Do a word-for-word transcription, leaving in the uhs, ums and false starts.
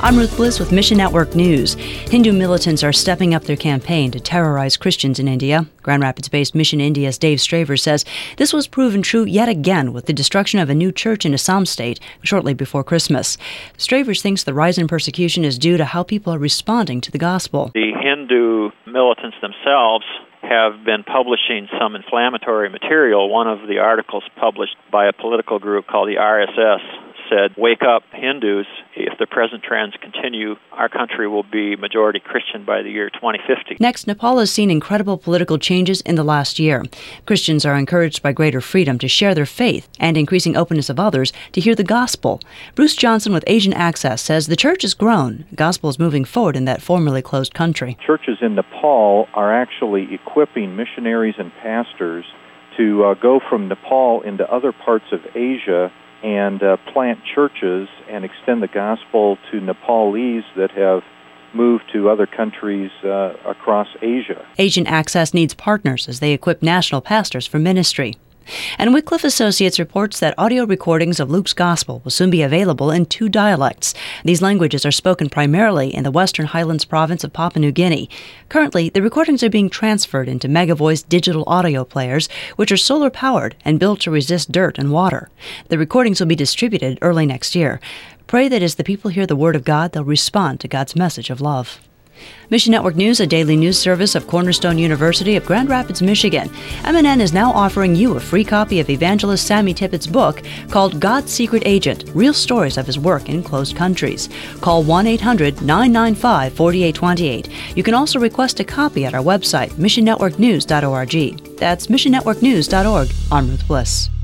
I'm Ruth Bliss with Mission Network News. Hindu militants are stepping up their campaign to terrorize Christians in India. Grand Rapids-based Mission India's Dave Straver says this was proven true yet again with the destruction of a new church in Assam state shortly before Christmas. Straver thinks the rise in persecution is due to how people are responding to the gospel. The Hindu militants themselves have been publishing some inflammatory material. One of the articles published by a political group called the R S S said, "Wake up, Hindus. If the present trends continue, our country will be majority Christian by the year twenty fifty. Next, Nepal has seen incredible political changes in the last year. Christians are encouraged by greater freedom to share their faith and increasing openness of others to hear the gospel. Bruce Johnson with Asian Access says the church has grown. The gospel is moving forward in that formerly closed country. Churches in Nepal are actually equipping missionaries and pastors to uh, go from Nepal into other parts of Asia and uh, plant churches and extend the gospel to Nepalese that have moved to other countries uh, across Asia. Asian Access needs partners as they equip national pastors for ministry. And Wycliffe Associates reports that audio recordings of Luke's Gospel will soon be available in two dialects. These languages are spoken primarily in the Western Highlands province of Papua New Guinea. Currently, the recordings are being transferred into Megavoice digital audio players, which are solar-powered and built to resist dirt and water. The recordings will be distributed early next year. Pray that as the people hear the Word of God, they'll respond to God's message of love. Mission Network News, a daily news service of Cornerstone University of Grand Rapids, Michigan. M N N is now offering you a free copy of evangelist Sammy Tippett's book called God's Secret Agent, Real Stories of His Work in Closed Countries. Call one eight hundred nine nine five four eight two eight. You can also request a copy at our website, mission network news dot org. That's mission network news dot org. I'm Ruth Bliss.